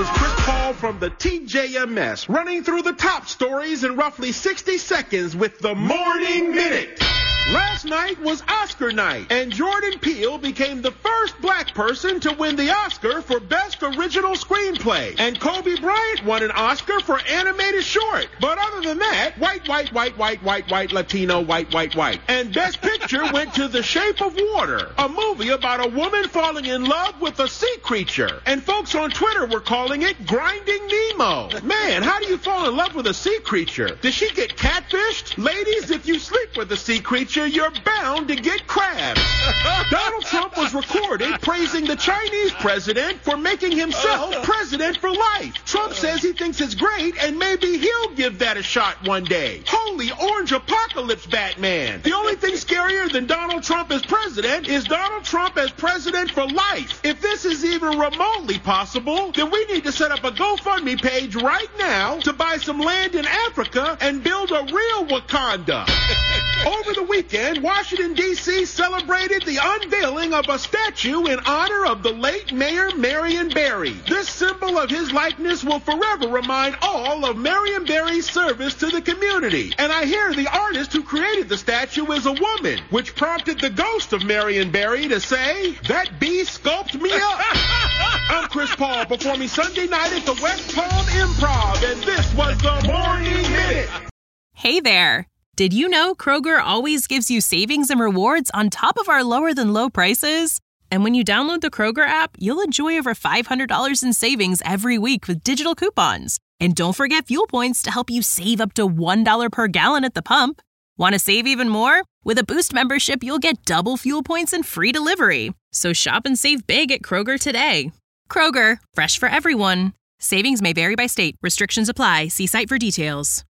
is Chris Paul from the TJMS, running through the top stories in roughly 60 seconds with the Morning Minute. Last night was Oscar night, and Jordan Peele became the first black person to win the Oscar for Best Original Screenplay. And Kobe Bryant won an Oscar for Animated Short. But other than that, white, Latino, white. And Best Picture went to The Shape of Water, a movie about a woman falling in love with a sea creature. And folks on Twitter were calling it Grinding Nemo. Man, how do you fall in love with a sea creature? Does she get catfished? Ladies, if you sleep with a sea creature, you're bound to get crabs. Donald Trump was recorded praising the Chinese president for making himself president for life. Trump says he thinks it's great and maybe he'll give that a shot one day. Holy orange apocalypse, Batman. The only thing scarier than Donald Trump as president is Donald Trump as president for life. If this is even remotely possible, then we need to set up a GoFundMe page right now to buy some land in Africa and build a real Wakanda. Over the weekend, Washington, D.C. celebrated the unveiling of a statue in honor of the late Mayor Marion Barry. This symbol of his likeness will forever remind all of Marion Barry's service to the community. And I hear the artist who created the statue is a woman, which prompted the ghost of Marion Barry to say, "That bee sculpted me up." I'm Chris Paul, performing Sunday night at the West Palm Improv, and this was the Morning Minute. Hey there. Did you know Kroger always gives you savings and rewards on top of our lower-than-low prices? And when you download the Kroger app, you'll enjoy over $500 in savings every week with digital coupons. And don't forget fuel points to help you save up to $1 per gallon at the pump. Want to save even more? With a Boost membership, you'll get double fuel points and free delivery. So shop and save big at Kroger today. Kroger, fresh for everyone. Savings may vary by state. Restrictions apply. See site for details.